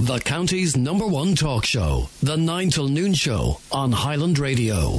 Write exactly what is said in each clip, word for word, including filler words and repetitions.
The county's number one talk show, The nine till noon Show on Highland Radio.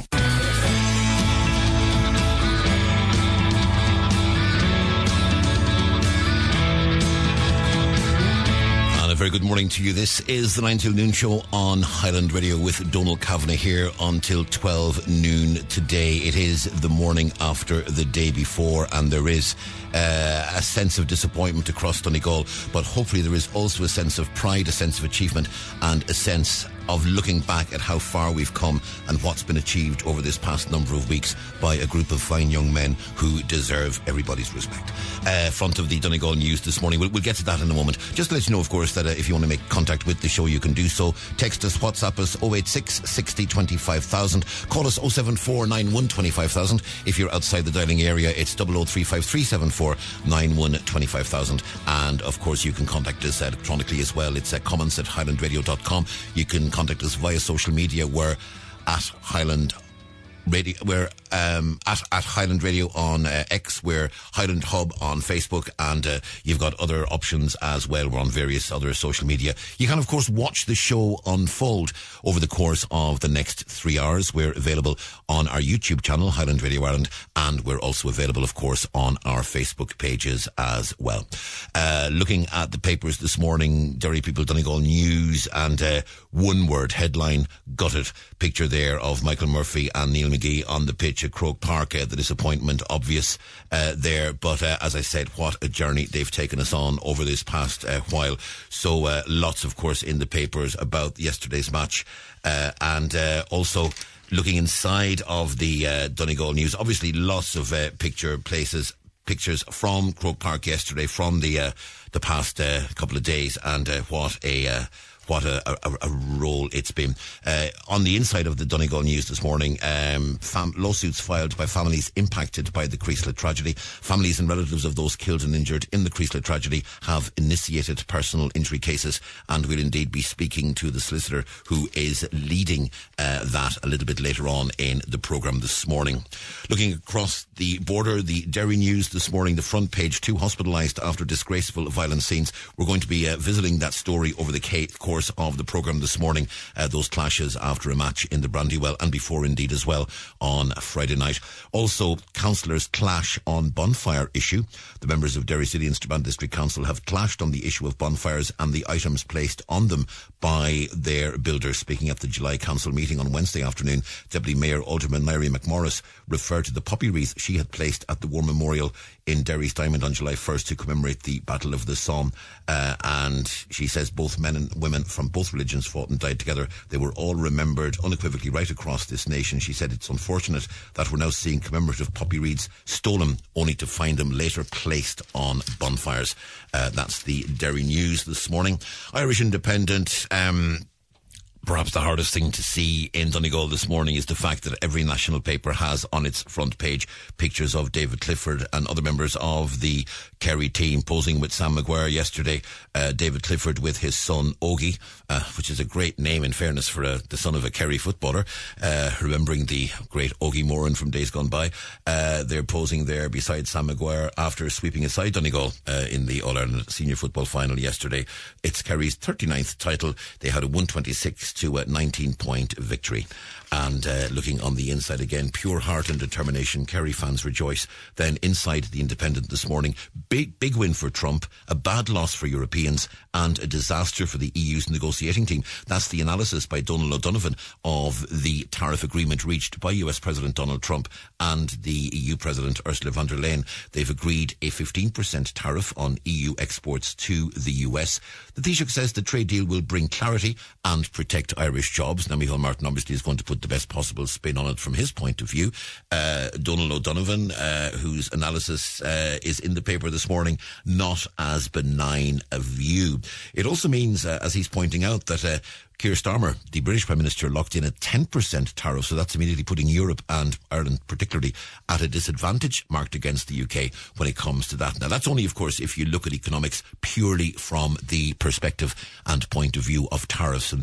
And a very good morning to you. This is The nine till noon Show on Highland Radio with Donal Kavanagh here until twelve noon today. It is the morning after the day before, and there is Uh, a sense of disappointment across Donegal, but hopefully there is also a sense of pride, a sense of achievement, and a sense of looking back at how far we've come and what's been achieved over this past number of weeks by a group of fine young men who deserve everybody's respect. Uh, front of the Donegal News this morning. We'll, we'll get to that in a moment. Just to let you know, of course, that uh, if you want to make contact with the show, you can do so. Text us, WhatsApp us, oh eight six, sixty, twenty-five thousand. Call us oh seven four, nine one, twenty-five thousand. If you're outside the dialing area, it's oh oh three five, three seven four, nine one, twenty-five thousand. And of course you can contact us electronically as well. It's uh, comments at highland radio dot com. You can contact us via social media. We're at Highland Radio, we're um, at, at Highland Radio on uh, X, we're Highland Hub on Facebook, and uh, you've got other options as well. We're on various other social media. You can, of course, watch the show unfold over the course of the next three hours. We're available on our YouTube channel, Highland Radio Ireland, and we're also available, of course, on our Facebook pages as well. Uh, looking at the papers this morning, Derry People, Donegal News, and uh, one word headline, gutted. Picture there of Michael Murphy and Neil McGee on the pitch at Croke Park. Uh, the disappointment obvious uh, there, but uh, as I said, what a journey they've taken us on over this past uh, while. So uh, lots, of course, in the papers about yesterday's match, uh, and uh, also looking inside of the uh, Donegal News. Obviously, lots of uh, picture places. Pictures from Croke Park yesterday, from the uh, the past uh, couple of days, and uh, what a uh, what a, a, a role it's been. Uh, on the inside of the Donegal News this morning, um, fam- lawsuits filed by families impacted by the Creeslough tragedy. Families and relatives of those killed and injured in the Creeslough tragedy have initiated personal injury cases, and we'll indeed be speaking to the solicitor who is leading uh, that a little bit later on in the programme this morning. Looking across the border, the Derry News this morning, the front page, two hospitalised after disgraceful violent scenes. We're going to be uh, visiting that story over the course of the programme this morning, uh, those clashes after a match in the Brandywell, and before indeed as well on Friday night. Also, councillors clash on bonfire issue. The members of Derry City and Strabane District Council have clashed on the issue of bonfires and the items placed on them by their builders. Speaking at the July Council meeting on Wednesday afternoon, Deputy Mayor Alderman Mary McMorris referred to the poppy wreath she had placed at the War Memorial in Derry's Diamond on July first to commemorate the Battle of the Somme, uh, and she says both men and women from both religions fought and died together. They were all remembered unequivocally right across this nation. She said it's unfortunate that we're now seeing commemorative poppy wreaths stolen only to find them later placed on bonfires. Uh, that's the Derry News this morning. Irish Independent, um perhaps the hardest thing to see in Donegal this morning is the fact that every national paper has on its front page pictures of David Clifford and other members of the Kerry team posing with Sam Maguire yesterday. Uh, David Clifford with his son Ogie, uh, which is a great name in fairness for a, the son of a Kerry footballer, uh, remembering the great Ogie Moran from days gone by. Uh, they're posing there beside Sam Maguire after sweeping aside Donegal uh, in the All-Ireland Senior Football Final yesterday. It's Kerry's thirty-ninth title. They had a one twenty-six to a nineteen point victory. And uh, looking on the inside again, pure heart and determination, Kerry fans rejoice. Then inside the Independent this morning, big big win for Trump, a bad loss for Europeans, and a disaster for the E U's negotiating team. That's the analysis by Donald O'Donovan of the tariff agreement reached by U S President Donald Trump and the E U President Ursula von der Leyen. They've agreed a fifteen percent tariff on E U exports to the U S. The Taoiseach says the trade deal will bring clarity and protect Irish jobs. Now, Micheál Martin obviously is going to put the best possible spin on it from his point of view. Uh, Donald O'Donovan, uh, whose analysis uh, is in the paper this morning, not as benign a view. It also means, uh, as he's pointing out, that uh, Keir Starmer, the British Prime Minister, locked in a ten percent tariff, so that's immediately putting Europe and Ireland particularly at a disadvantage marked against the U K when it comes to that. Now, that's only, of course, if you look at economics purely from the perspective and point of view of tariffs, and there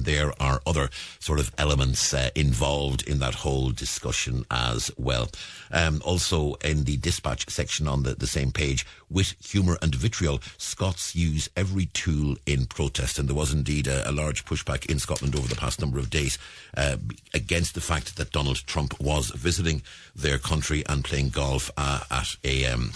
are other sort of elements uh, involved in that whole discussion as well. Um, also in the dispatch section on the, the same page, with humour and vitriol, Scots use every tool in protest. And there was indeed a, a large pushback in Scotland over the past number of days uh, against the fact that Donald Trump was visiting their country and playing golf uh, at a... Um,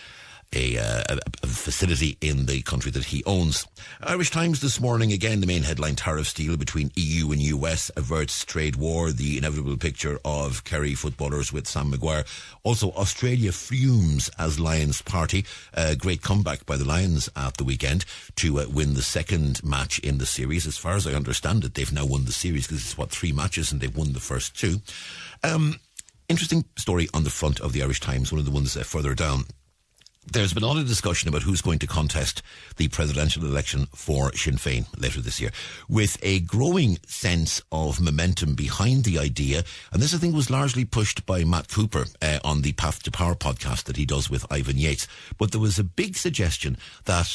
A, uh, a facility in the country that he owns. Irish Times this morning, again, the main headline, tariff deal between E U and U S averts trade war, the inevitable picture of Kerry footballers with Sam Maguire. Also, Australia fumes as Lions party. A great comeback by the Lions at the weekend to uh, win the second match in the series. As far as I understand it, they've now won the series because it's, what, three matches and they've won the first two. Um, interesting story on the front of the Irish Times, one of the ones uh, further down. There's been a lot of discussion about who's going to contest the presidential election for Sinn Féin later this year, with a growing sense of momentum behind the idea. And this, I think, was largely pushed by Matt Cooper uh, on the Path to Power podcast that he does with Ivan Yates. But there was a big suggestion that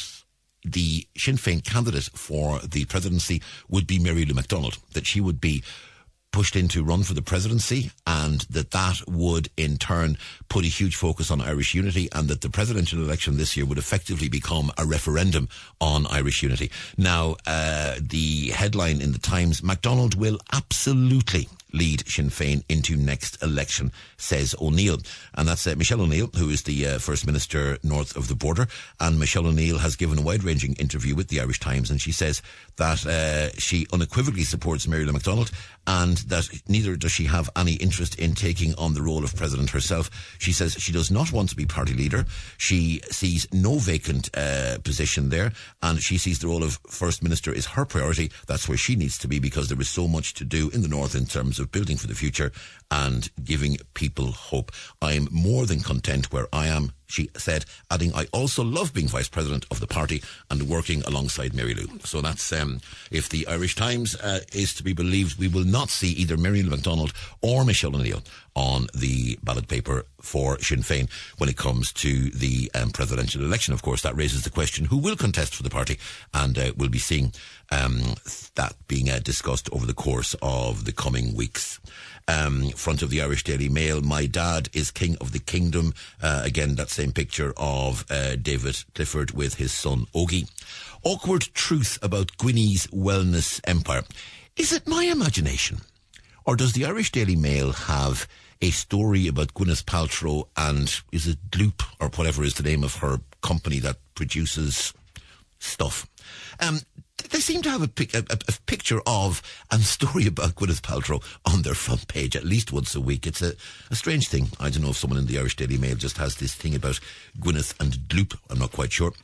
the Sinn Féin candidate for the presidency would be Mary Lou McDonald, that she would be pushed in to run for the presidency, and that that would in turn put a huge focus on Irish unity, and that the presidential election this year would effectively become a referendum on Irish unity. Now, uh, the headline in the Times, MacDonald will absolutely lead Sinn Féin into next election, says O'Neill. And that's uh, Michelle O'Neill, who is the uh, First Minister north of the border. And Michelle O'Neill has given a wide-ranging interview with the Irish Times, and she says that uh, she unequivocally supports Mary Lou McDonald, and that neither does she have any interest in taking on the role of president herself. She says she does not want to be party leader. She sees no vacant uh, position there, and she sees the role of First Minister is her priority. That's where she needs to be, because there is so much to do in the north in terms of building for the future and giving people hope. I am more than content where I am, she said, adding, I also love being vice president of the party and working alongside Mary Lou. So that's, um, if the Irish Times uh, is to be believed, we will not see either Mary Lou McDonald or Michelle O'Neill on the ballot paper for Sinn Féin when it comes to the um, presidential election. Of course, that raises the question, who will contest for the party? And uh, we'll be seeing um, that being uh, discussed over the course of the coming weeks. Um, front of the Irish Daily Mail, my dad is king of the kingdom. Uh, again, that same picture of uh, David Clifford with his son Ogie. Awkward truth about Gwynnie's wellness empire. Is it my imagination? Or does the Irish Daily Mail have a story about Gwyneth Paltrow and, is it Gloop, or whatever is the name of her company that produces stuff? Um, they seem to have a, pic- a, a picture of and story about Gwyneth Paltrow on their front page at least once a week. It's a, a strange thing. I don't know if someone in the Irish Daily Mail just has this thing about Gwyneth and Gloop. I'm not quite sure.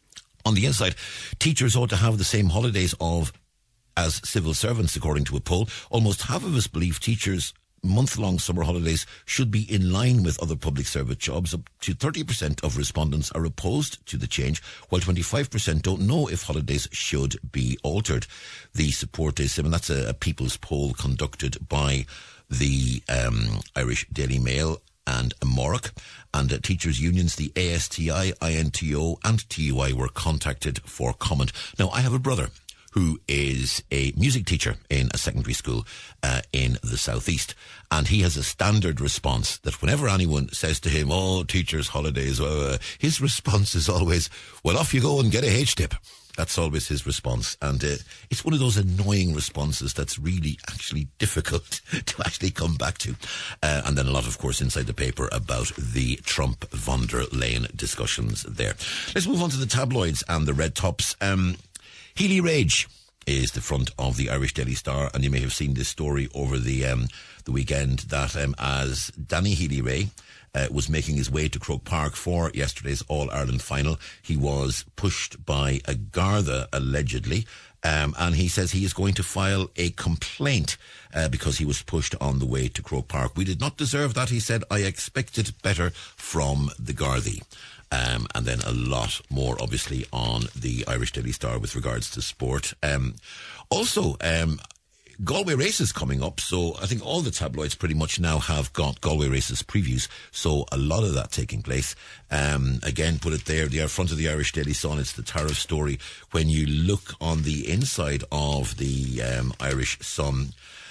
On the inside, teachers ought to have the same holidays of as civil servants, according to a poll. Almost half of us believe teachers' month-long summer holidays should be in line with other public service jobs. Up to thirty percent of respondents are opposed to the change, while twenty-five percent don't know if holidays should be altered. The support is, and that's a, a people's poll conducted by the um, Irish Daily Mail and Amoric, and uh, teachers' unions, the A S T I, I N T O and T U I were contacted for comment. Now, I have a brother who is a music teacher in a secondary school uh, in the southeast. And he has a standard response that whenever anyone says to him, oh, teachers' holidays, uh, his response is always, well, off you go and get a H-tip. That's always his response. And uh, it's one of those annoying responses that's really actually difficult to actually come back to. Uh, and then a lot, of course, inside the paper about the Trump-von der Leyen discussions there. Let's move on to the tabloids and the red tops. Um, Healy Rage is the front of the Irish Daily Star, and you may have seen this story over the um, the weekend that um, as Danny Healy-Rae uh, was making his way to Croke Park for yesterday's All-Ireland final, he was pushed by a Garda, allegedly, um, and he says he is going to file a complaint uh, because he was pushed on the way to Croke Park. We did not deserve that, he said. I expected better from the Gardaí. Um, and then a lot more, obviously, on the Irish Daily Star with regards to sport. Um, also, um, Galway races coming up, so I think all the tabloids pretty much now have got Galway races previews, so a lot of that taking place. Um, again, put it there, the front of the Irish Daily Sun, it's the Tariff story. When you look on the inside of the um, Irish Sun,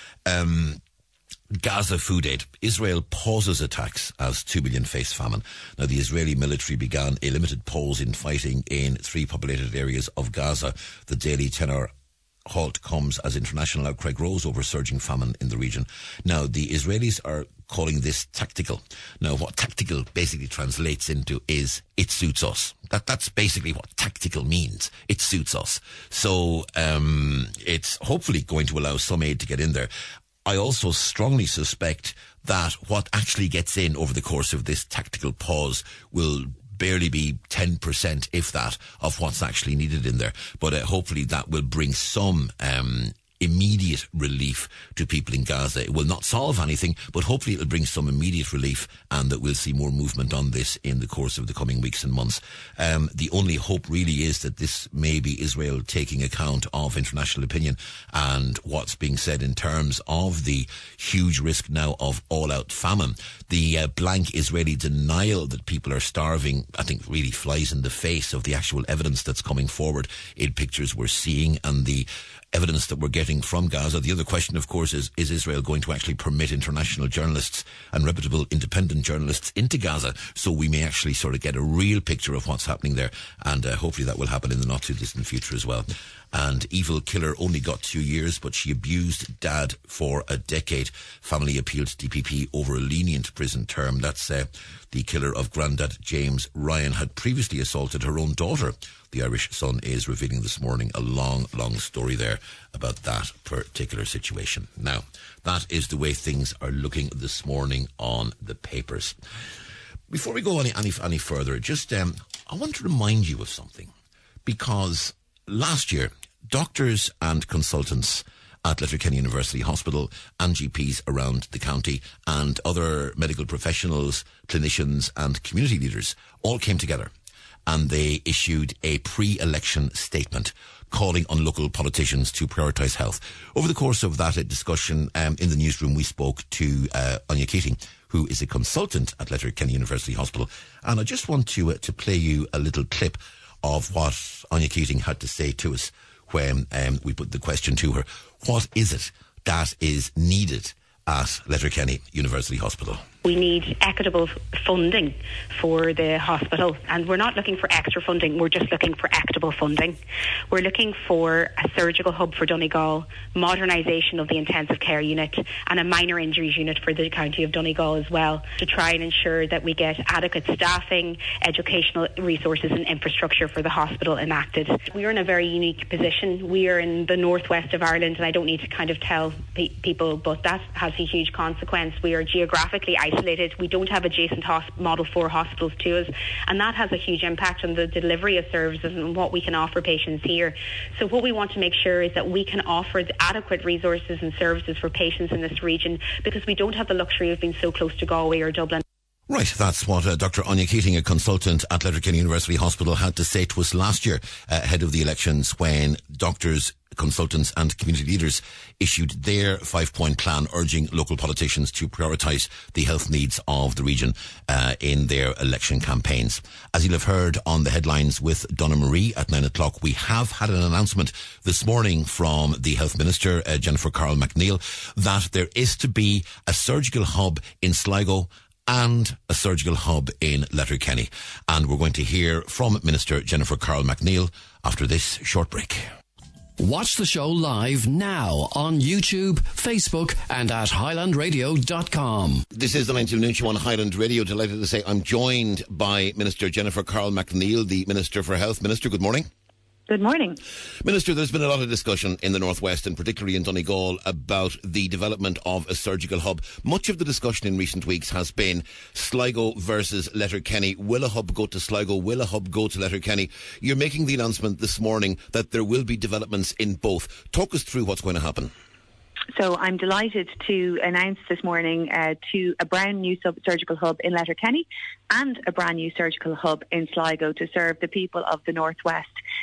um, Gaza food aid. Israel pauses attacks as two million face famine. Now, the Israeli military began a limited pause in fighting in three populated areas of Gaza. The daily ten-hour halt comes as international outcry grows over surging famine in the region. Now, the Israelis are calling this tactical. Now, what tactical basically translates into is it suits us. That That's basically what tactical means. It suits us. So um, it's hopefully going to allow some aid to get in there. I also strongly suspect that what actually gets in over the course of this tactical pause will barely be ten percent, if that, of what's actually needed in there. But uh, hopefully that will bring some um, immediate relief to people in Gaza. It will not solve anything, but hopefully it'll bring some immediate relief, and that we'll see more movement on this in the course of the coming weeks and months. Um, the only hope really is that this may be Israel taking account of international opinion and what's being said in terms of the huge risk now of all-out famine. The uh, blank Israeli denial that people are starving, I think, really flies in the face of the actual evidence that's coming forward in pictures we're seeing and the evidence that we're getting from Gaza. The other question, of course, is, is Israel going to actually permit international journalists and reputable independent journalists into Gaza, so we may actually sort of get a real picture of what's happening there, and uh, hopefully that will happen in the not-too-distant future as well. And evil killer only got two years, but she abused dad for a decade. Family appealed to D P P over a lenient prison term. That's uh, the killer of Grandad James Ryan had previously assaulted her own daughter. The Irish Sun is revealing this morning a long, long story there about that particular situation. Now, that is the way things are looking this morning on the papers. Before we go any any, any further, just um, I want to remind you of something, because last year, doctors and consultants at Letterkenny University Hospital and G Ps around the county and other medical professionals, clinicians and community leaders all came together, and they issued a pre-election statement calling on local politicians to prioritise health. Over the course of that discussion um, in the newsroom, we spoke to uh, Anya Keating, who is a consultant at Letterkenny University Hospital, and I just want to uh, to play you a little clip of what Anya Keating had to say to us when um, we put the question to her. What is it that is needed at Letterkenny University Hospital? We need equitable funding for the hospital, and we're not looking for extra funding, we're just looking for equitable funding. We're looking for a surgical hub for Donegal, modernisation of the intensive care unit and a minor injuries unit for the county of Donegal as well, to try and ensure that we get adequate staffing, educational resources and infrastructure for the hospital enacted. We are in a very unique position. We are in the northwest of Ireland, and I don't need to kind of tell pe- people, but that has a huge consequence. We are geographically isolated. Isolated. We don't have adjacent hosp- Model four hospitals to us, and that has a huge impact on the delivery of services and what we can offer patients here. So what we want to make sure is that we can offer the adequate resources and services for patients in this region, because we don't have the luxury of being so close to Galway or Dublin. Right, that's what uh, Doctor Anya Keating, a consultant at Letterkenny University Hospital, had to say to us last year uh, ahead of the elections, when doctors, consultants and community leaders issued their five-point plan urging local politicians to prioritise the health needs of the region uh, in their election campaigns. As you'll have heard on the headlines with Donna Marie at nine o'clock, we have had an announcement this morning from the Health Minister, uh, Jennifer Carroll MacNeill, that there is to be a surgical hub in Sligo and a surgical hub in Letterkenny. And we're going to hear from Minister Jennifer Carroll MacNeill after this short break. Watch the show live now on YouTube, Facebook and at highland radio dot com. This is the nine till noon show on Highland Radio. Delighted to say I'm joined by Minister Jennifer Carroll MacNeill, the Minister for Health. Minister, good morning. Good morning. Minister, there's been a lot of discussion in the Northwest and particularly in Donegal about the development of a surgical hub. Much of the discussion in recent weeks has been Sligo versus Letterkenny. Will a hub go to Sligo? Will a hub go to Letterkenny? You're making the announcement this morning that there will be developments in both. Talk us through what's going to happen. So I'm delighted to announce this morning uh, to a brand new sub- surgical hub in Letterkenny and a brand new surgical hub in Sligo to serve the people of the Northwest.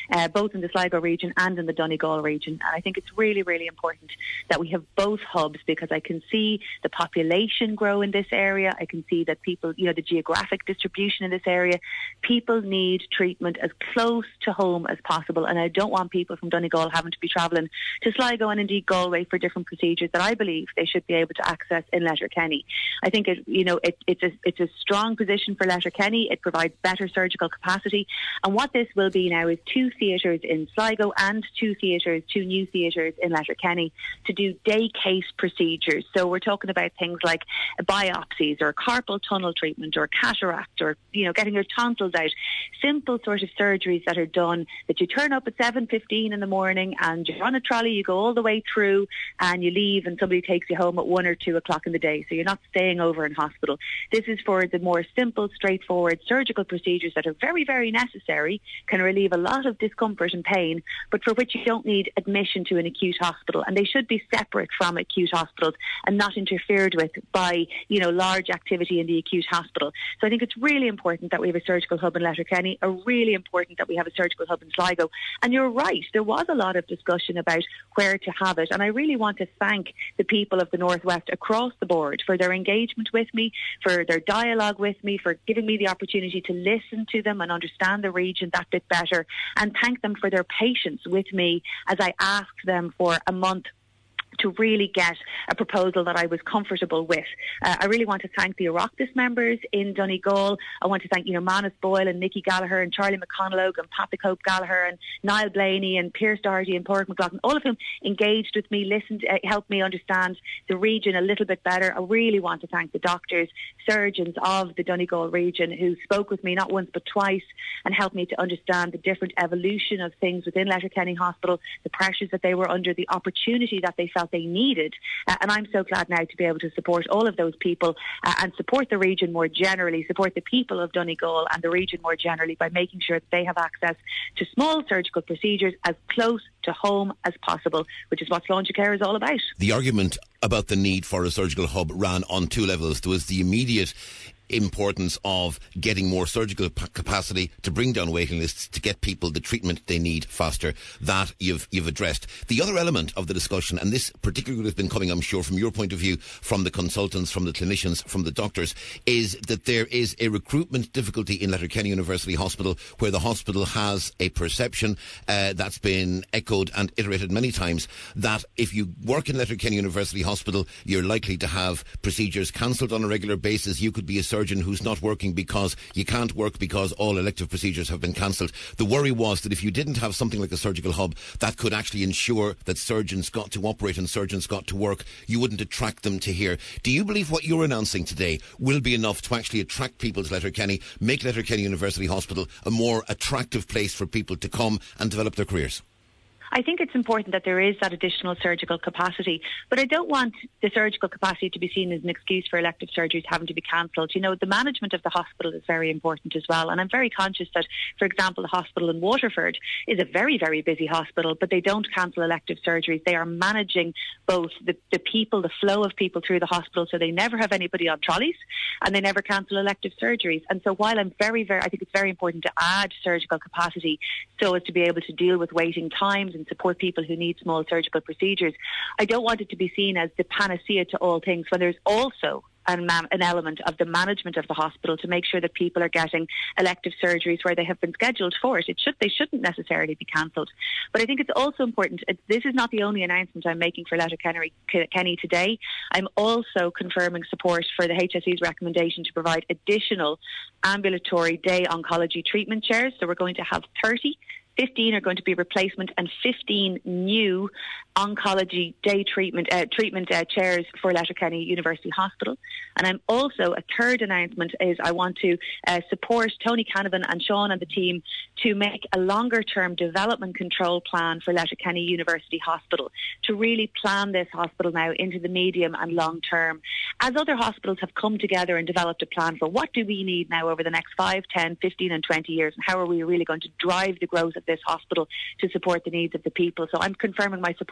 uh, both in the Sligo region and in the Donegal region. And I think it's really, really important that we have both hubs, because I can see the population grow in this area. I can see that people, you know, the geographic distribution in this area, people need treatment as close to home as possible. And I don't want people from Donegal having to be travelling to Sligo and indeed Galway for different procedures that I believe they should be able to access in Letterkenny. I think it, you know, it, it's a it's a strong position for Letterkenny. It provides better surgical capacity, and what this will be now is two theatres in Sligo and two theatres, two new theatres in Letterkenny to do day case procedures. So we're talking about things like biopsies or carpal tunnel treatment or cataract or, you know, getting your tonsils out. Simple sort of surgeries that are done that you turn up at seven fifteen in the morning and you're on a trolley, you go all the way through and you leave and somebody takes you home at one or two o'clock in the day. So you're not staying over in hospital. This is for the more simple, straightforward surgical procedures that are very, very necessary, can relieve a lot of discomfort and pain, but for which you don't need admission to an acute hospital. And they should be separate from acute hospitals and not interfered with by, you know, large activity in the acute hospital. So I think it's really important that we have a surgical hub in Letterkenny, or really important that we have a surgical hub in Sligo. And you're right, there was a lot of discussion about where to have it. And I really want to thank the people of the Northwest across the board for their engagement with me, for their dialogue with me, for giving me the opportunity to listen to them and understand the region that bit better, and thank them for their patience with me as I asked them for a month to really get a proposal that I was comfortable with. Uh, I really want to thank the Oireachtas members in Donegal. I want to thank, you know, Manus Boyle and Nicky Gallagher and Charlie McConalogue and Pat the Cope Gallagher and Niall Blaney and Pierce Doherty and Porrick McLaughlin, all of whom engaged with me, listened, uh, helped me understand the region a little bit better. I really want to thank the doctors, surgeons of the Donegal region who spoke with me not once but twice and helped me to understand the different evolution of things within Letterkenny Hospital, the pressures that they were under, the opportunity that they felt they needed. Uh, and I'm so glad now to be able to support all of those people uh, and support the region more generally, support the people of Donegal and the region more generally by making sure that they have access to small surgical procedures as close to home as possible, which is what Sláintecare is all about. The argument about the need for a surgical hub ran on two levels. There was the immediate importance of getting more surgical p- capacity to bring down waiting lists, to get people the treatment they need faster. That you've you've addressed. The other element of the discussion, and this particularly has been coming, I'm sure, from your point of view, from the consultants, from the clinicians, from the doctors, is that there is a recruitment difficulty in Letterkenny University Hospital, where the hospital has a perception uh, that's been echoed and iterated many times, that if you work in Letterkenny University Hospital, you're likely to have procedures cancelled on a regular basis. You could be a surgeon who's not working because you can't work because all elective procedures have been cancelled. The worry was that if you didn't have something like a surgical hub that could actually ensure that surgeons got to operate and surgeons got to work, you wouldn't attract them to here. Do you believe what you're announcing today will be enough to actually attract people to Letterkenny, make Letterkenny University Hospital a more attractive place for people to come and develop their careers? I think it's important that there is that additional surgical capacity, but I don't want the surgical capacity to be seen as an excuse for elective surgeries having to be cancelled. You know, the management of the hospital is very important as well, and I'm very conscious that, for example, the hospital in Waterford is a very, very busy hospital, but they don't cancel elective surgeries. They are managing both the, the people, the flow of people through the hospital, so they never have anybody on trolleys, and they never cancel elective surgeries. And so while I'm very, very, I think it's very important to add surgical capacity so as to be able to deal with waiting times and support people who need small surgical procedures, I don't want it to be seen as the panacea to all things when there's also an, an element of the management of the hospital to make sure that people are getting elective surgeries where they have been scheduled for it. It should, they shouldn't necessarily be cancelled. But I think it's also important, it, this is not the only announcement I'm making for Letterkenny Kenny today. I'm also confirming support for the H S E's recommendation to provide additional ambulatory day oncology treatment chairs. So we're going to have thirty. fifteen are going to be replacement and fifteen new oncology day treatment uh, treatment uh, chairs for Letterkenny University Hospital. And I'm also, a third announcement is I want to uh, support Tony Canavan and Sean and the team to make a longer term development control plan for Letterkenny University Hospital, to really plan this hospital now into the medium and long term. As other hospitals have come together and developed a plan for what do we need now over the next five, ten, fifteen and twenty years, and how are we really going to drive the growth of this hospital to support the needs of the people. So I'm confirming my support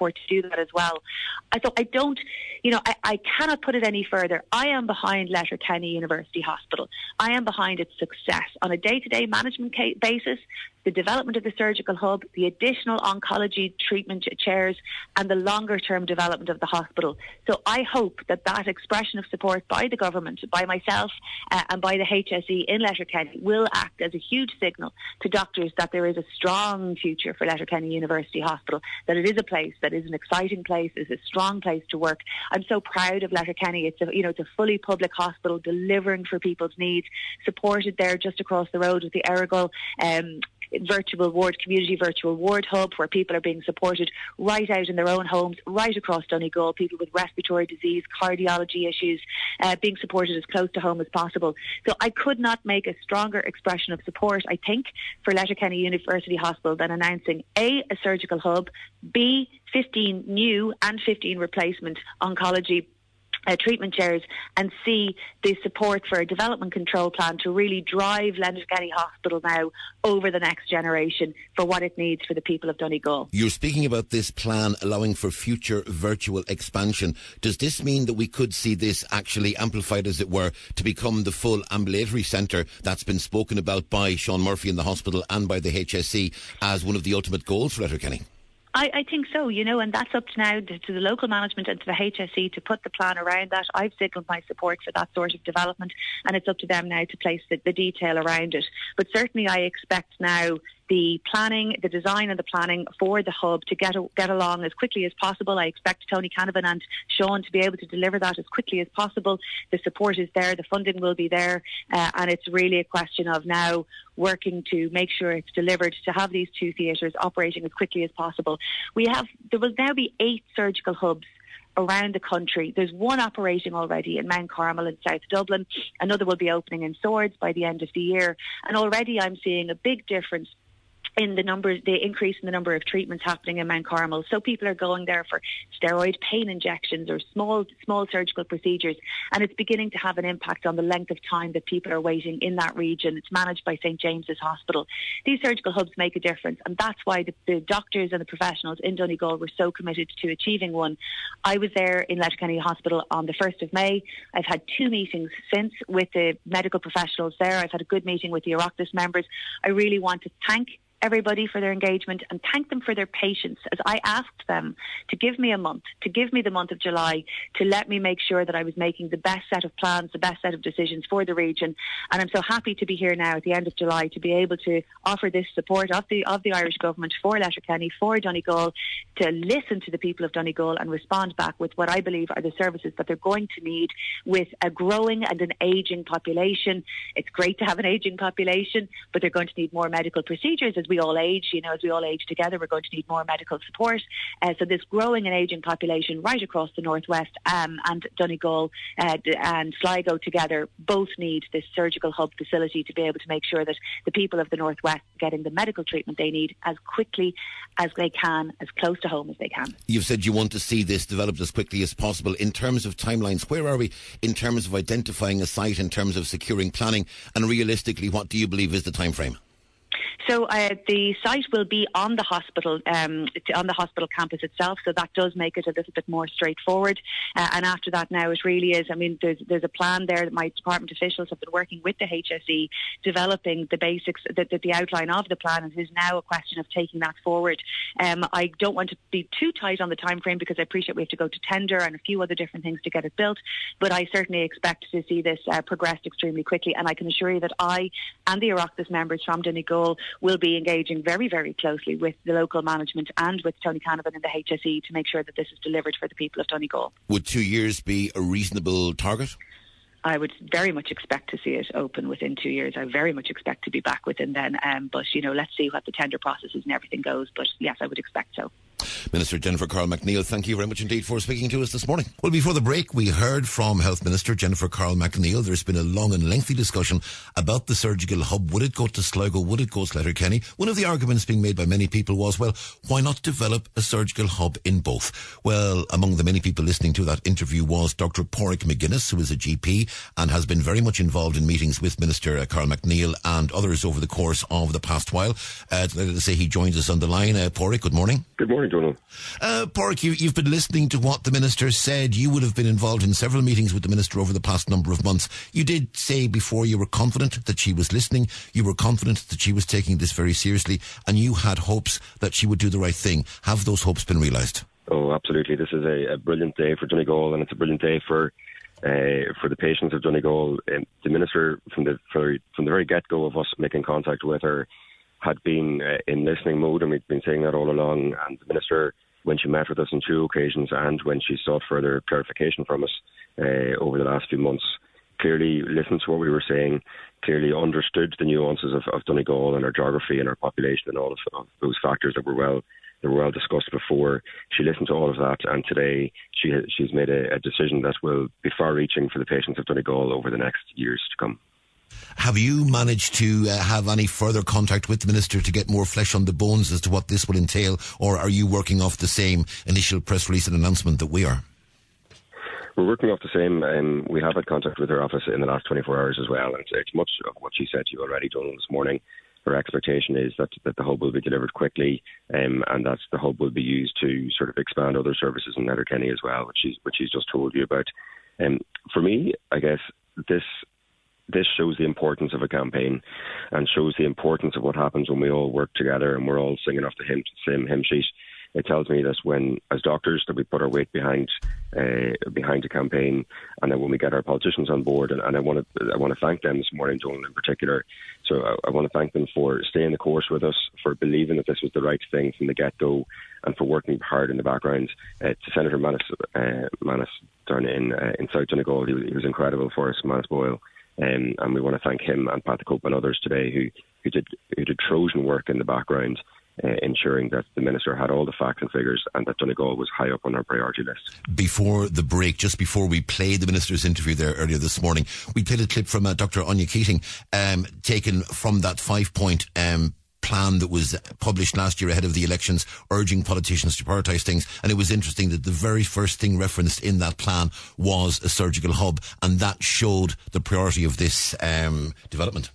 support to do that as well. I thought I don't, you know, I, I cannot put it any further. I am behind Letterkenny University Hospital. I am behind its success on a day-to-day management basis, the development of the surgical hub, the additional oncology treatment chairs, and the longer-term development of the hospital. So I hope that that expression of support by the government, by myself uh, and by the H S E in Letterkenny will act as a huge signal to doctors that there is a strong future for Letterkenny University Hospital, that it is a place that is an exciting place, is a strong place to work. I'm so proud of Letterkenny. It's a, you know, it's a fully public hospital delivering for people's needs, supported there just across the road with the Errigal um, virtual ward, community virtual ward hub, where people are being supported right out in their own homes, right across Donegal, people with respiratory disease, cardiology issues, uh, being supported as close to home as possible. So I could not make a stronger expression of support, I think, for Letterkenny University Hospital than announcing A, a surgical hub, B, fifteen new and fifteen replacement oncology Uh, treatment chairs, and see the support for a development control plan to really drive Letterkenny Hospital now over the next generation for what it needs for the people of Donegal. You're speaking about this plan allowing for future virtual expansion. Does this mean that we could see this actually amplified, as it were, to become the full ambulatory centre that's been spoken about by Sean Murphy in the hospital and by the H S E as one of the ultimate goals for Letterkenny? I, I think so, you know, and that's up to now to, to the local management and to the H S E to put the plan around that. I've signalled my support for that sort of development, and it's up to them now to place the, the detail around it. But certainly I expect now the planning, the design and the planning for the hub to get get along as quickly as possible. I expect Tony Canavan and Sean to be able to deliver that as quickly as possible. The support is there, the funding will be there, uh, and it's really a question of now working to make sure it's delivered, to have these two theatres operating as quickly as possible. We have, there will now be eight surgical hubs around the country. There's one operating already in Mount Carmel in South Dublin. Another will be opening in Swords by the end of the year. And already I'm seeing a big difference in the numbers, the increase in the number of treatments happening in Mount Carmel. So people are going there for steroid pain injections or small small surgical procedures, and it's beginning to have an impact on the length of time that people are waiting in that region. It's managed by Saint James's Hospital. These surgical hubs make a difference, and that's why the, the doctors and the professionals in Donegal were so committed to achieving one. I was there in Letterkenny Hospital on the first of May. I've had two meetings since with the medical professionals there. I've had a good meeting with the Oireachtas members. I really want to thank everybody for their engagement and thank them for their patience as I asked them to give me a month, to give me the month of July, to let me make sure that I was making the best set of plans, the best set of decisions for the region. And I'm so happy to be here now at the end of July to be able to offer this support of the of the Irish government for Letterkenny, for Donegal, to listen to the people of Donegal and respond back with what I believe are the services that they're going to need with a growing and an ageing population. It's great to have an ageing population, but they're going to need more medical procedures as we all age. You know, as we all age together, we're going to need more medical support. Uh, so this growing and ageing population right across the Northwest um, and Donegal uh, and Sligo together both need this surgical hub facility to be able to make sure that the people of the Northwest are getting the medical treatment they need as quickly as they can, as close to home as they can. You've said you want to see this developed as quickly as possible. In terms of timelines, where are we in terms of identifying a site, in terms of securing planning, and realistically, what do you believe is the time frame? So uh, the site will be on the hospital, um, on the hospital campus itself. So that does make it a little bit more straightforward. Uh, and after that, now it really is. I mean, there's there's a plan there that my department officials have been working with the H S E, developing the basics, the, the, the outline of the plan. And it is now a question of taking that forward. Um, I don't want to be too tight on the time frame because I appreciate we have to go to tender and a few other different things to get it built. But I certainly expect to see this uh, progressed extremely quickly. And I can assure you that I and the Oireachtas members from Donegal will be engaging very, very closely with the local management and with Tony Canavan and the H S E to make sure that this is delivered for the people of Donegal. Would two years be a reasonable target? I would very much expect to see it open within two years. I very much expect to be back within then. Um, but, you know, let's see what the tender processes and everything goes. But, yes, I would expect so. Minister Jennifer Carl McNeill, thank you very much indeed for speaking to us this morning. Well, before the break, we heard from Health Minister Jennifer Carl McNeill. There's been a long and lengthy discussion about the surgical hub. Would it go to Sligo? Would it go to Letterkenny? One of the arguments being made by many people was, well, why not develop a surgical hub in both? Well, among the many people listening to that interview was Doctor Pádraig McGuinness, who is a G P and has been very much involved in meetings with Minister Carl McNeill and others over the course of the past while. Uh, to say he joins us on the line. Uh, Pádraig, good morning. Good morning. morning, Donal. Uh, Pádraig, you, you've been listening to what the Minister said. You would have been involved in several meetings with the Minister over the past number of months. You did say before you were confident that she was listening, you were confident that she was taking this very seriously, and you had hopes that she would do the right thing. Have those hopes been realised? Oh, absolutely. This is a, a brilliant day for Donegal, and it's a brilliant day for uh, for the patients of Donegal. Um, the Minister, from the very, from the very get-go of us making contact with her, had been uh, in listening mode, and we've been saying that all along. And the Minister, when she met with us on two occasions and when she sought further clarification from us uh, over the last few months, clearly listened to what we were saying, clearly understood the nuances of, of Donegal and our geography and our population and all of, of those factors that were well that were well discussed before. She listened to all of that, and today she has, she's made a, a decision that will be far-reaching for the patients of Donegal over the next years to come. Have you managed to uh, have any further contact with the Minister to get more flesh on the bones as to what this will entail, or are you working off the same initial press release and announcement that we are? We're working off the same. Um, we have had contact with her office in the last twenty-four hours as well, and it's, it's much of what she said to you already, Donal, this morning. Her expectation is that, that the hub will be delivered quickly, um, and that the hub will be used to sort of expand other services in Letterkenny as well, which she's, which she's just told you about. Um, for me, I guess this this shows the importance of a campaign and shows the importance of what happens when we all work together and we're all singing off the hymn, same hymn sheet. It tells me that when, as doctors, that we put our weight behind uh, behind a campaign, and then when we get our politicians on board, and, and I want to I want to thank them this morning, Donal, in particular. So I, I want to thank them for staying the course with us, for believing that this was the right thing from the get-go, and for working hard in the background. Uh, to Senator Manus, uh, Manus down in uh, in South Donegal, he was, he was incredible for us, Manus Boyle, um, and we want to thank him and Pat the Cope and others today who who did who did Trojan work in the background. Uh, ensuring that the Minister had all the facts and figures and that Donegal was high up on our priority list. Before the break, just before we played the Minister's interview there earlier this morning, we played a clip from uh, Doctor Áine Keating, um, taken from that five-point um, plan that was published last year ahead of the elections, urging politicians to prioritise things. And it was interesting that the very first thing referenced in that plan was a surgical hub, and that showed the priority of this um, development.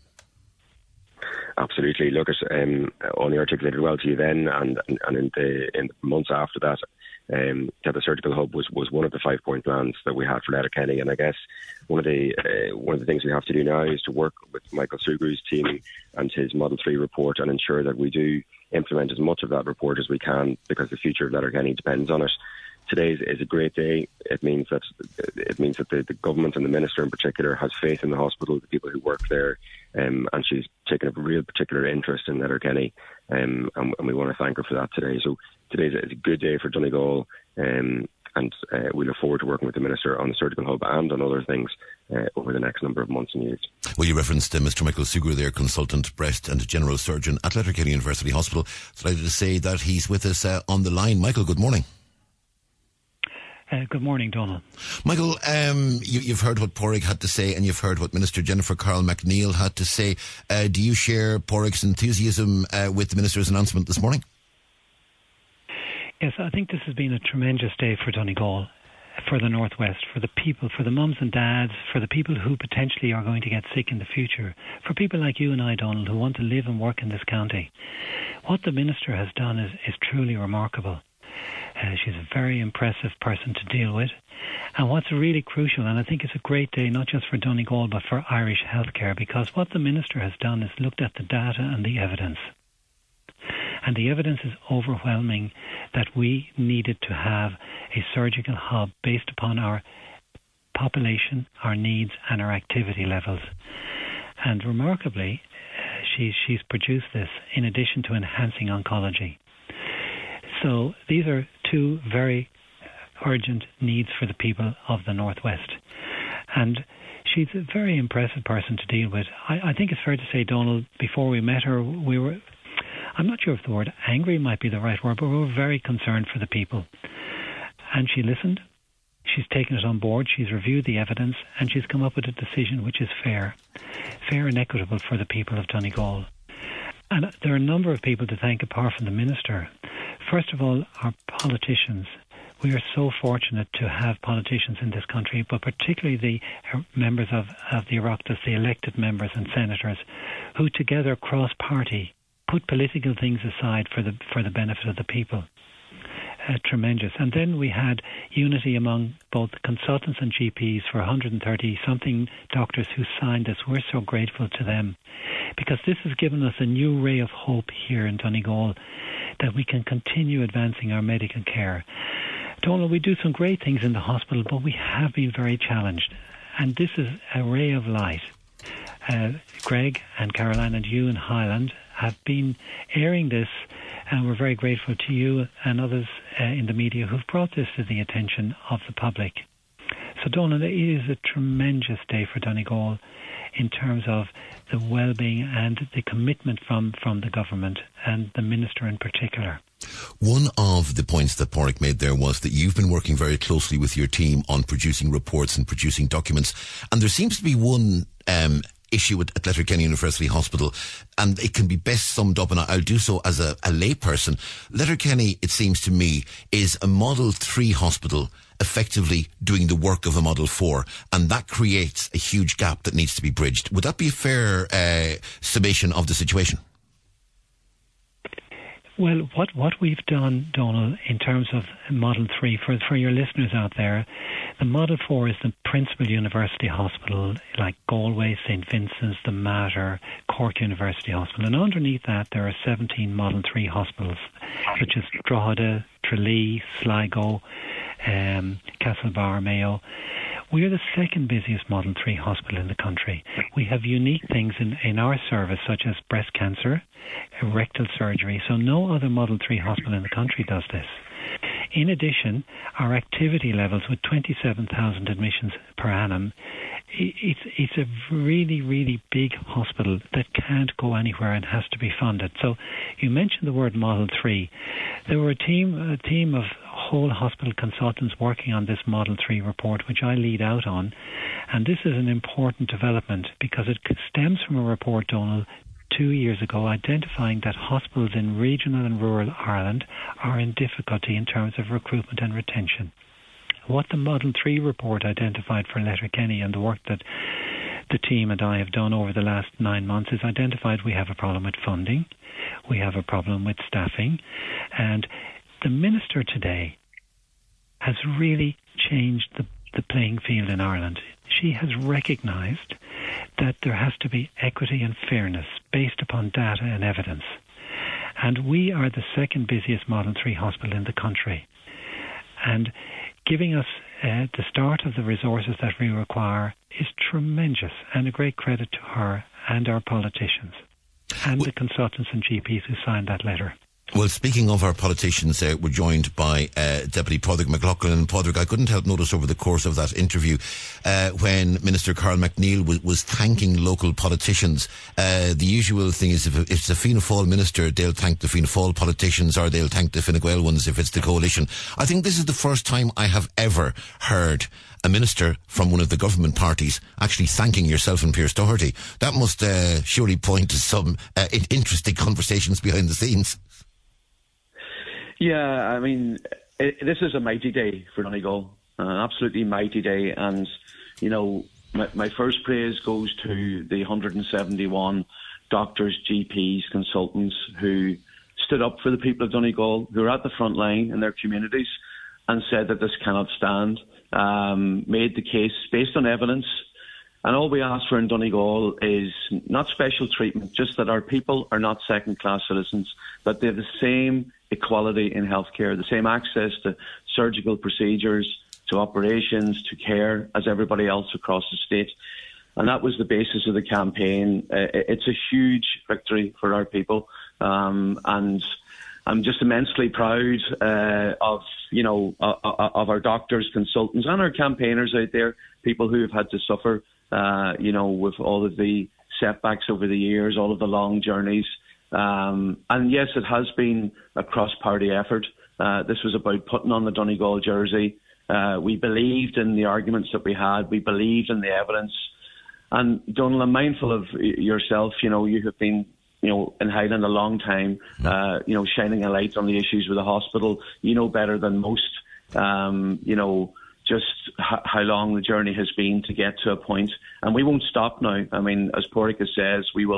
Absolutely. Look, at um, only articulated well to you then, and and in the in the months after that, um, that the surgical hub was, was one of the five point plans that we had for Letterkenny. And I guess one of the uh, one of the things we have to do now is to work with Michael Sugrew's team and his Model Three report, and ensure that we do implement as much of that report as we can, because the future of Letterkenny depends on it. Today is a great day. It means that it means that the, the government and the Minister in particular has faith in the hospital, the people who work there, um, and she's taken a real particular interest in Letterkenny, um, and, and we want to thank her for that today. So today is a good day for Donegal, um, and uh, we look forward to working with the Minister on the surgical hub and on other things uh, over the next number of months and years. Well, you referenced uh, Mister Michael Sugrew there, consultant breast and general surgeon at Letterkenny University Hospital. Delighted to say that he's with us uh, on the line. Michael, good morning. Uh, good morning, Donal. Michael, um, you, you've heard what Pádraig had to say, and you've heard what Minister Jennifer Carroll MacNeill had to say. Uh, do you share Pádraig's enthusiasm uh, with the Minister's announcement this morning? Yes, I think this has been a tremendous day for Donegal, for the Northwest, for the people, for the mums and dads, for the people who potentially are going to get sick in the future, for people like you and I, Donald, who want to live and work in this county. What the Minister has done is, is truly remarkable. Uh, she's a very impressive person to deal with. And what's really crucial, and I think it's a great day not just for Donegal but for Irish healthcare, because what the Minister has done is looked at the data and the evidence. And the evidence is overwhelming that we needed to have a surgical hub based upon our population, our needs and our activity levels. And remarkably, uh, she, she's produced this in addition to enhancing oncology. So these are two very urgent needs for the people of the Northwest. And she's a very impressive person to deal with. I, I think it's fair to say, Donald, before we met her, we were, I'm not sure if the word angry might be the right word, but we were very concerned for the people. And she listened, she's taken it on board, she's reviewed the evidence, and she's come up with a decision which is fair, fair and equitable for the people of Donegal. And there are a number of people to thank apart from the Minister. First of all, our politicians. We are so fortunate to have politicians in this country, but particularly the members of, of the Oireachtas, the elected members and senators, who together cross-party put political things aside for the for the benefit of the people. uh, tremendous. And then we had unity among both consultants and G Ps for one hundred thirty something doctors who signed this. We're so grateful to them, because this has given us a new ray of hope here in Donegal that we can continue advancing our medical care. Donald, we do some great things in the hospital, but we have been very challenged. And this is a ray of light. Uh, Greg and Caroline and you in Highland have been airing this, and we're very grateful to you and others uh, in the media who've brought this to the attention of the public. So, Donald, it is a tremendous day for Donegal in terms of the well-being and the commitment from, from the government and the Minister in particular. One of the points that Pádraig made there was that you've been working very closely with your team on producing reports and producing documents, and there seems to be one um, issue at, at Letterkenny University Hospital, and it can be best summed up, and I'll do so as a, a layperson. Letterkenny, it seems to me, is a Model three hospital effectively doing the work of a Model four, and that creates a huge gap that needs to be bridged. Would that be a fair uh, summation of the situation? Well, what, what we've done, Donald, in terms of Model three, for, for your listeners out there, the Model four is the principal university hospital, like Galway, Saint Vincent's, the Mater, Cork University Hospital. And underneath that, there are seventeen Model three hospitals, such as Drogheda, Tralee, Sligo, um, Castlebar, Mayo. We are the second busiest Model three hospital in the country. We have unique things in, in our service, such as breast cancer, rectal surgery. So no other Model three hospital in the country does this. In addition, our activity levels with twenty-seven thousand admissions per annum, it's, it's a really, really big hospital that can't go anywhere and has to be funded. So you mentioned the word Model three. There were a team, a team of whole hospital consultants working on this Model three report, which I lead out on. And this is an important development because it stems from a report, Donald, two years ago identifying that hospitals in regional and rural Ireland are in difficulty in terms of recruitment and retention. What the Model three report identified for Letterkenny and the work that the team and I have done over the last nine months is identified we have a problem with funding, we have a problem with staffing, and the Minister today has really changed the, the playing field in Ireland. She has recognised that there has to be equity and fairness based upon data and evidence. And we are the second busiest Model three hospital in the country. And giving us uh, the start of the resources that we require is tremendous, and a great credit to her and our politicians and well, the consultants and G Ps who signed that letter. Well, speaking of our politicians, uh, we're joined by uh, Deputy Pádraig McLaughlin. And Pádraig, I couldn't help notice over the course of that interview uh, when Minister Carl McNeill w- was thanking local politicians. Uh, the usual thing is if, if it's a Fianna Fáil minister, they'll thank the Fianna Fáil politicians, or they'll thank the Fine Gael ones if it's the coalition. I think this is the first time I have ever heard a minister from one of the government parties actually thanking yourself and Pearse Doherty. That must uh, surely point to some uh, interesting conversations behind the scenes. Yeah, I mean, it, this is a mighty day for Donegal, an absolutely mighty day. And, you know, my, my first praise goes to the one hundred seventy-one doctors, G Ps, consultants who stood up for the people of Donegal, who are at the front line in their communities and said that this cannot stand, um, made the case based on evidence. And all we ask for in Donegal is not special treatment, just that our people are not second-class citizens, that they have the same equality in healthcare, the same access to surgical procedures, to operations, to care as everybody else across the state. And that was the basis of the campaign. Uh, it's a huge victory for our people. Um, and I'm just immensely proud uh, of, you know, uh, of our doctors, consultants and our campaigners out there, people who have had to suffer, uh, you know, with all of the setbacks over the years, all of the long journeys. Um, and yes, it has been a cross-party effort. Uh, this was about putting on the Donegal jersey. Uh, we believed in the arguments that we had. We believed in the evidence. And Donald, I'm mindful of yourself. You know, you have been, you know, in Highland a long time, uh, you know, shining a light on the issues with the hospital. You know better than most, um, you know, just h- how long the journey has been to get to a point. And we won't stop now. I mean, as Pádraig says, we will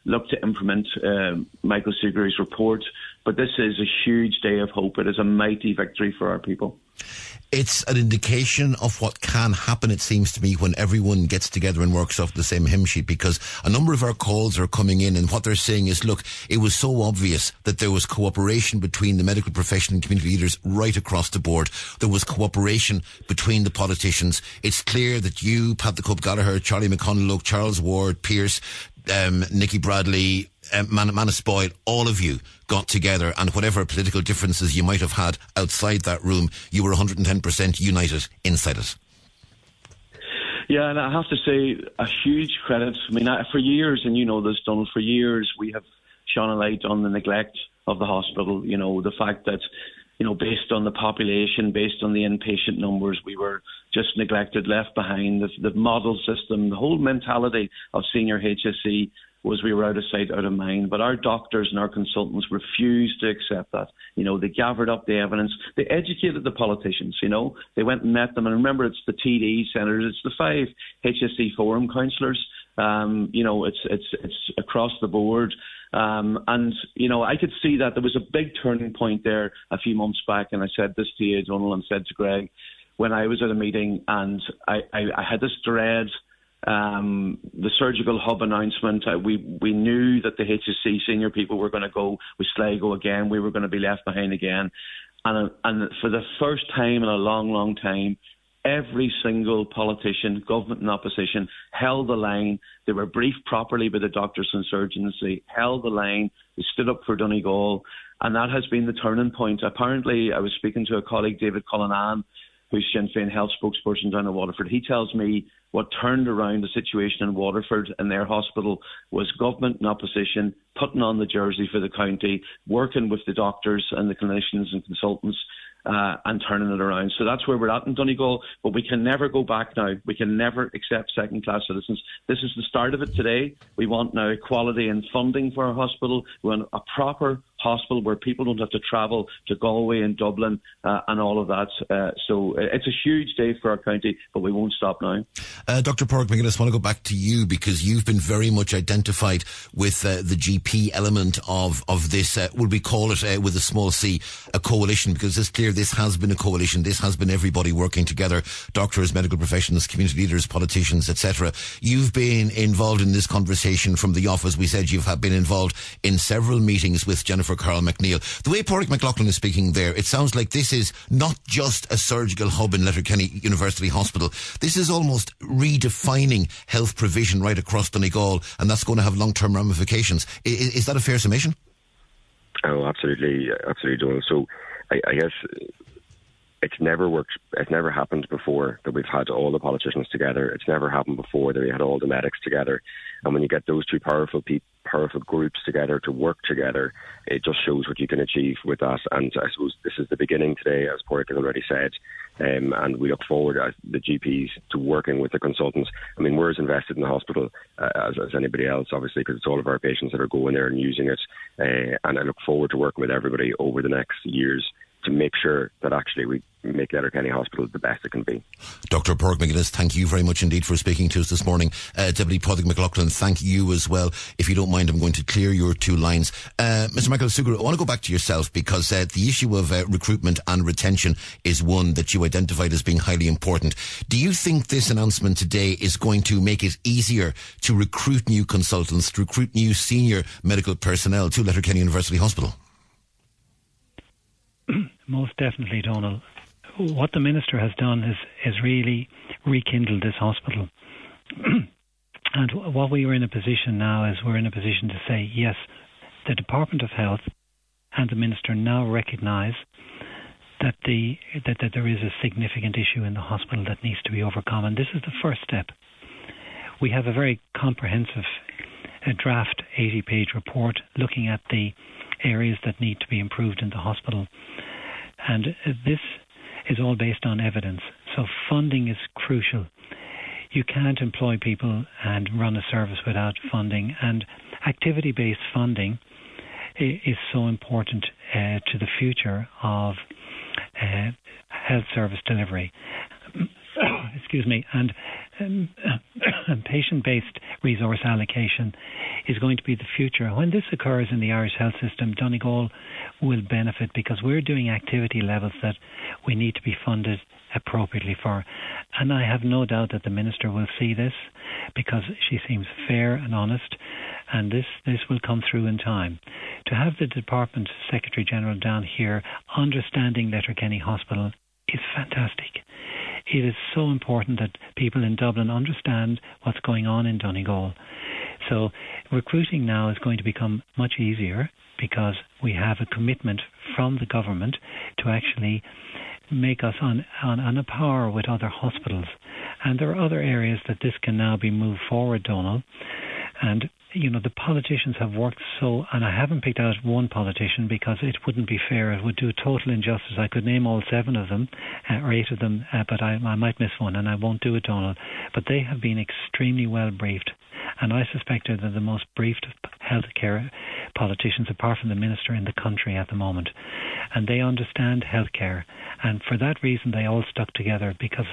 look to implement uh, Michael Sugary's report. But this is a huge day of hope. It is a mighty victory for our people. It's an indication of what can happen, it seems to me, when everyone gets together and works off the same hymn sheet, because a number of our calls are coming in and what they're saying is, look, it was so obvious that there was cooperation between the medical profession and community leaders right across the board. There was cooperation between the politicians. It's clear that you, Pat the Cope Gallagher, Charlie McConalogue, Charles Ward, Pierce, um, Nicky Bradley, um, Man- Manus Boyd, all of you got together, and whatever political differences you might have had outside that room, you were one hundred ten percent united inside it. Yeah, and I have to say a huge credit. I mean, for years, and you know this, Donald, for years we have shone a light on the neglect of the hospital. You know, the fact that, you know, based on the population, based on the inpatient numbers, we were just neglected, left behind. The, the model system, the whole mentality of senior H S E was we were out of sight, out of mind. But our doctors and our consultants refused to accept that. You know, they gathered up the evidence. They educated the politicians, you know. They went and met them. And remember, it's the T D centres. It's the five H S E forum councillors. Um, you know, it's it's it's across the board. Um, and, you know, I could see that there was a big turning point there a few months back. And I said this to you, Donald, and said to Greg, when I was at a meeting and I, I, I had this dread. Um, the surgical hub announcement, uh, we, we knew that the H S C senior people were going to go with Sligo again. We were going to be left behind again. And, and for the first time in a long, long time, every single politician, government and opposition, held the line. They were briefed properly by the doctors and surgeons. They held the line. They stood up for Donegal. And that has been the turning point. Apparently, I was speaking to a colleague, David Cullinan, who's Sinn Féin health spokesperson down in Waterford. He tells me what turned around the situation in Waterford and their hospital was government and opposition putting on the jersey for the county, working with the doctors and the clinicians and consultants, uh, and turning it around. So that's where we're at in Donegal, but we can never go back now. We can never accept second-class citizens. This is the start of it today. We want now equality in funding for our hospital. We want a proper hospital where people don't have to travel to Galway and Dublin uh, and all of that. Uh, so it's a huge day for our county, but we won't stop now. Uh, Doctor Pádraig McGuinness, I want to go back to you because you've been very much identified with uh, the G P element of, of this, uh, will we call it uh, with a small c, a coalition, because it's clear this has been a coalition. This has been everybody working together, doctors, medical professionals, community leaders, politicians, et cetera. You've been involved in this conversation from the off. As we said, you've been involved in several meetings with Jennifer Carl McNeil. The way Pádraig McLaughlin is speaking there, it sounds like this is not just a surgical hub in Letterkenny University Hospital. This is almost redefining health provision right across Donegal, and that's going to have long-term ramifications. Is, is that a fair summation? Oh, absolutely, absolutely, Donald. So I, I guess it's never worked, it's never happened before that we've had all the politicians together. It's never happened before that we had all the medics together. And when you get those two powerful people, powerful groups together to work together, it just shows what you can achieve with that. And I suppose this is the beginning today, as Pádraig already said, um, and we look forward as the G Ps to working with the consultants. I mean, we're as invested in the hospital uh, as, as anybody else, obviously, because it's all of our patients that are going there and using it, uh, and I look forward to working with everybody over the next years to make sure that actually we make Letterkenny Hospital the best it can be. Doctor Pádraig McGuinness, thank you very much indeed for speaking to us this morning. Uh, Deputy Pádraig McLaughlin, thank you as well. If you don't mind, I'm going to clear your two lines. Uh, Mister Michael Sugar, I want to go back to yourself because uh, the issue of uh, recruitment and retention is one that you identified as being highly important. Do you think this announcement today is going to make it easier to recruit new consultants, to recruit new senior medical personnel to Letterkenny University Hospital? Most definitely, Donald. What the Minister has done is, is really rekindled this hospital. And what we are in a position now is we're in a position to say, yes, the Department of Health and the Minister now recognise that, the, that, that there is a significant issue in the hospital that needs to be overcome. And this is the first step. We have a very comprehensive a draft eighty-page report looking at the areas that need to be improved in the hospital. And this is all based on evidence. So funding is crucial. You can't employ people and run a service without funding. And activity-based funding is so important uh, to the future of uh, health service delivery. excuse me, and um, patient-based resource allocation is going to be the future. When this occurs in the Irish health system, Donegal will benefit because we're doing activity levels that we need to be funded appropriately for. And I have no doubt that the Minister will see this because she seems fair and honest, and this, this will come through in time. To have the Department Secretary General down here understanding Letterkenny Hospital is fantastic. It is so important that people in Dublin understand what's going on in Donegal. So recruiting now is going to become much easier because we have a commitment from the government to actually make us on, on, on a par with other hospitals. And there are other areas that this can now be moved forward, Donal. And, you know, the politicians have worked so, and I haven't picked out one politician because it wouldn't be fair. It would do total injustice. I could name all seven of them, uh, or eight of them, uh, but I, I might miss one, and I won't do it, Donald. But they have been extremely well briefed. And I suspect they're the most briefed healthcare politicians, apart from the Minister, in the country at the moment. And they understand healthcare. And for that reason, they all stuck together because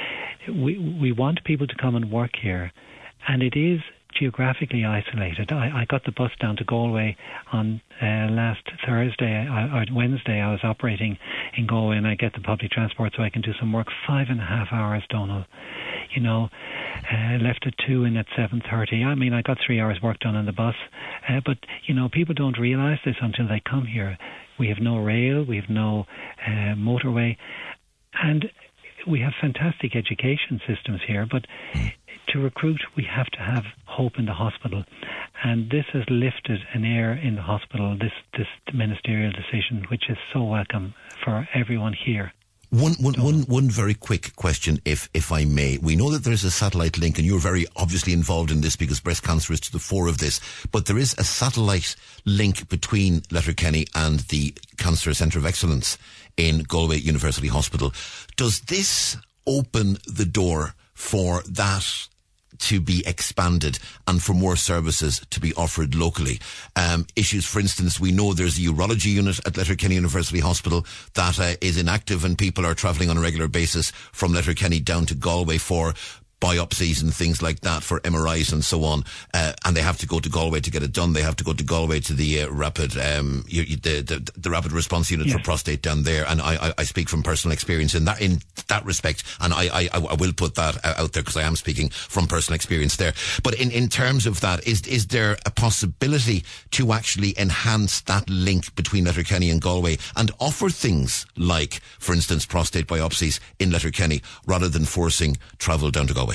we we want people to come and work here. And it is geographically isolated. I, I got the bus down to Galway on uh, last Thursday or Wednesday. I was operating in Galway, and I get the public transport so I can do some work. Five and a half hours, Donal. You know, uh, left at two and at seven thirty. I mean, I got three hours work done on the bus. Uh, but, you know, people don't realise this until they come here. We have no rail, we have no uh, motorway, and we have fantastic education systems here, but to recruit, we have to have hope in the hospital. And this has lifted an air in the hospital, this, this ministerial decision, which is so welcome for everyone here. One, one, one, one very quick question, if, if I may. We know that there's a satellite link, and you're very obviously involved in this because breast cancer is to the fore of this, but there is a satellite link between Letterkenny and the Cancer Centre of Excellence in Galway University Hospital. Does this open the door for that to be expanded and for more services to be offered locally? Um, issues, for instance, we know there's a urology unit at Letterkenny University Hospital that uh, is inactive, and people are travelling on a regular basis from Letterkenny down to Galway for biopsies and things like that, for M R Is and so on, uh, and they have to go to Galway to get it done. They have to go to Galway to the uh, rapid um, you, you, the, the the rapid response unit, yes, for prostate down there. And I, I, I speak from personal experience in that in that respect, and I, I, I will put that out there because I am speaking from personal experience there. But in, in terms of that, is is there a possibility to actually enhance that link between Letterkenny and Galway and offer things like, for instance, prostate biopsies in Letterkenny rather than forcing travel down to Galway?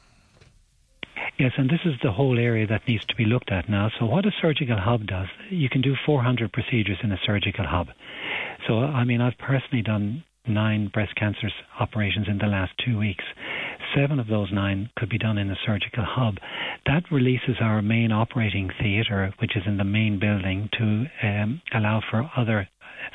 Yes, and this is the whole area that needs to be looked at now. So what a surgical hub does, you can do four hundred procedures in a surgical hub. So, I mean, I've personally done nine breast cancer operations in the last two weeks. Seven of those nine could be done in a surgical hub. That releases our main operating theatre, which is in the main building, to um, allow for other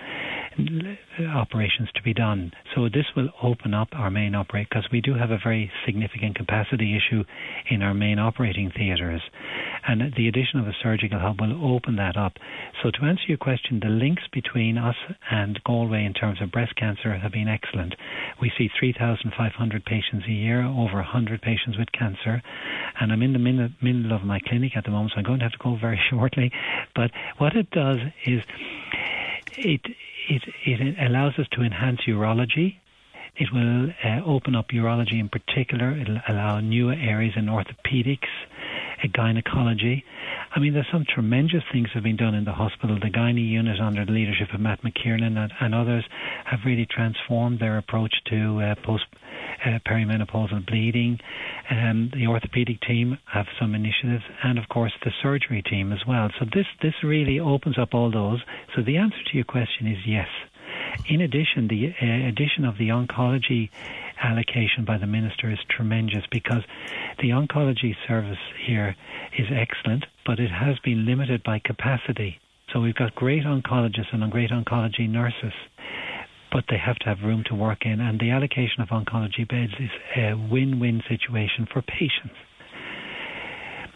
operations to be done. So this will open up our main operate, because we do have a very significant capacity issue in our main operating theatres, and the addition of a surgical hub will open that up. So to answer your question, the links between us and Galway in terms of breast cancer have been excellent. We see three thousand five hundred patients a year, over one hundred patients with cancer, and I'm in the min- middle of my clinic at the moment, so I'm going to have to go very shortly. But what it does is it It, it allows us to enhance urology. It will uh, open up urology in particular. It will allow new areas in orthopedics, uh, gynecology. I mean, there's some tremendous things that have been done in the hospital. The gynae unit under the leadership of Matt McKiernan and, and others have really transformed their approach to uh, post uh, perimenopausal bleeding. Um, the orthopedic team have some initiatives, and of course the surgery team as well. So this, this really opens up all those. So the answer to your question is yes. In addition, the uh, addition of the oncology allocation by the Minister is tremendous, because the oncology service here is excellent, but it has been limited by capacity. So we've got great oncologists and great oncology nurses, but they have to have room to work in, and the allocation of oncology beds is a win-win situation for patients.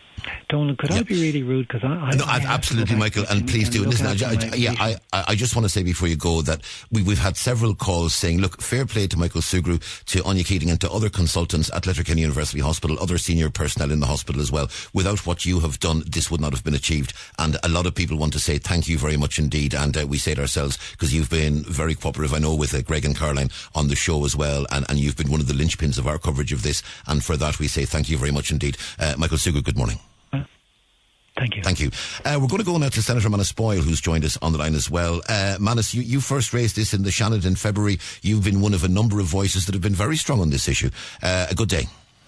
Donald, could yeah. I be really rude? Because I, I, no, I absolutely, Michael, and please do. Listen, I, I, yeah, I, I just want to say before you go that we, we've had several calls saying, look, fair play to Michael Sugrue, to Anya Keating, and to other consultants at Letterkenny University Hospital, other senior personnel in the hospital as well. Without what you have done, this would not have been achieved. And a lot of people want to say thank you very much indeed. And uh, we say it ourselves because you've been very cooperative, I know, with uh, Greg and Caroline on the show as well. And, and you've been one of the linchpins of our coverage of this. And for that, we say thank you very much indeed. Uh, Michael Sugrue, good morning. Thank you. Thank you. Uh, we're going to go now to Senator Manus Boyle, who's joined us on the line as well. Uh, Manus, you, you first raised this in the Shannon in February. You've been one of a number of voices that have been very strong on this issue. Uh, a good day.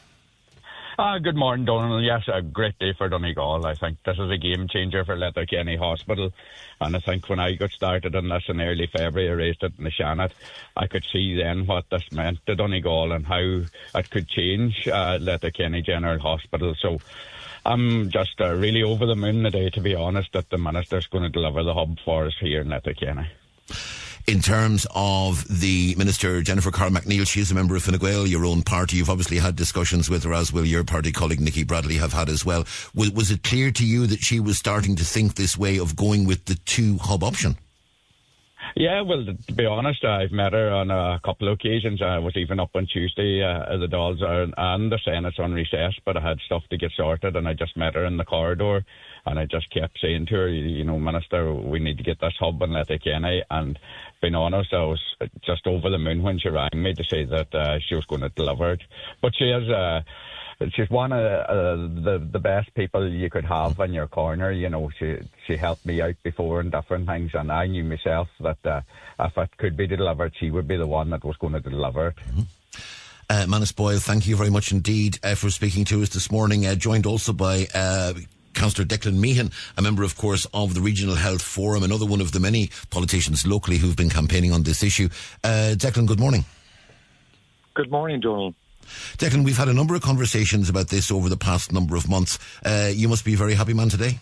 Uh, good morning, Donald. Yes, a great day for Donegal. I think this is a game changer for Letterkenny Hospital. And I think when I got started on this in early February, I raised it in the Shannon, I could see then what this meant to Donegal and how it could change uh, Letterkenny General Hospital. So I'm just uh, really over the moon today, to be honest, that the Minister's going to deliver the hub for us here in Letterkenny. In terms of the Minister, Jennifer Carl McNeil, she is a member of Fine Gael, your own party. You've obviously had discussions with her, as will your party colleague Nicky Bradley have had as well. Was, was it clear to you that she was starting to think this way of going with the two hub option? Yeah, well, to be honest, I've met her on a couple of occasions. I was even up on Tuesday. Uh, the Dáils are, and the Senate's on recess, but I had stuff to get sorted, and I just met her in the corridor, and I just kept saying to her, you know, Minister, we need to get this hub in Letterkenny. And being honest, I was just over the moon when she rang me to say that uh, she was going to deliver it. But she is... Uh, She's one of uh, the the best people you could have in your corner. You know, she she helped me out before in different things, and I knew myself that uh, if it could be delivered, she would be the one that was going to deliver it. Mm-hmm. Uh, Manus Boyle, thank you very much indeed uh, for speaking to us this morning. Uh, joined also by uh, Councillor Declan Meehan, a member, of course, of the Regional Health Forum, another one of the many politicians locally who've been campaigning on this issue. Uh, Declan, good morning. Good morning, Donald. Declan, we've had a number of conversations about this over the past number of months. Uh, you must be a very happy man today.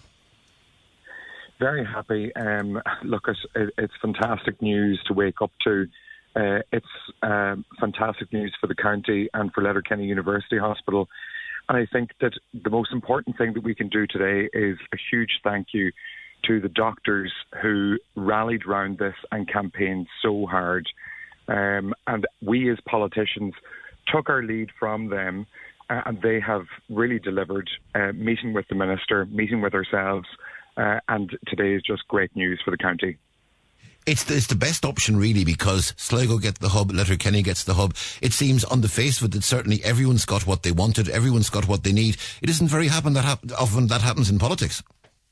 Very happy. Um, look, it's, it's fantastic news to wake up to. Uh, it's um, fantastic news for the county and for Letterkenny University Hospital. And I think that the most important thing that we can do today is a huge thank you to the doctors who rallied around this and campaigned so hard. Um, and we as politicians took our lead from them, uh, and they have really delivered, uh, meeting with the Minister, meeting with ourselves, uh, and today is just great news for the county. It's the, it's the best option, really, because Sligo get the hub, Letterkenny gets the hub. It seems on the face of it that certainly everyone's got what they wanted, everyone's got what they need. It isn't very happen that hap- often that happens in politics.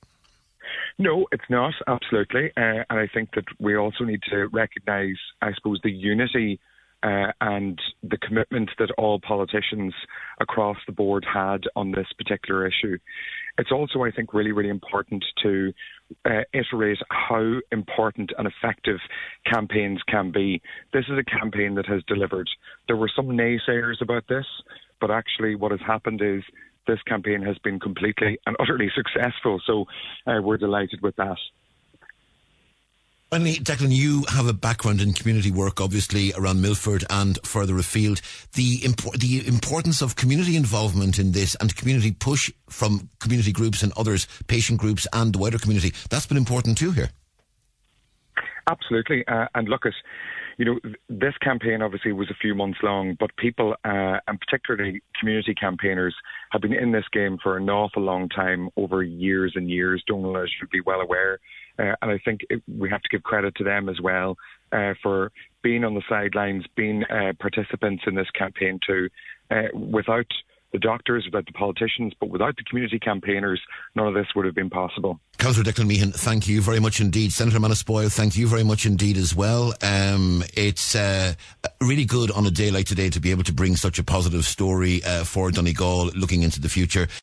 No, it's not, absolutely. Uh, and I think that we also need to recognise, I suppose, the unity Uh, and the commitment that all politicians across the board had on this particular issue. It's also, I think, really, really important to uh, iterate how important and effective campaigns can be. This is a campaign that has delivered. There were some naysayers about this, but actually what has happened is this campaign has been completely and utterly successful. So uh, we're delighted with that. Finally, Declan, you have a background in community work, obviously, around Milford and further afield. The, impo- the importance of community involvement in this and community push from community groups and others, patient groups and the wider community, that's been important too here. Absolutely. Uh, and look, at, you know, this campaign obviously was a few months long, but people, uh, and particularly community campaigners, have been in this game for an awful long time, over years and years. Donald, as you'd be well aware. Uh, and I think it, we have to give credit to them as well uh, for being on the sidelines, being uh, participants in this campaign too. Uh, without the doctors, without the politicians, but without the community campaigners, none of this would have been possible. Councillor Declan Meehan, thank you very much indeed. Senator Manus Boyle, thank you very much indeed as well. Um, it's uh, really good on a day like today to be able to bring such a positive story uh, for Donegal looking into the future.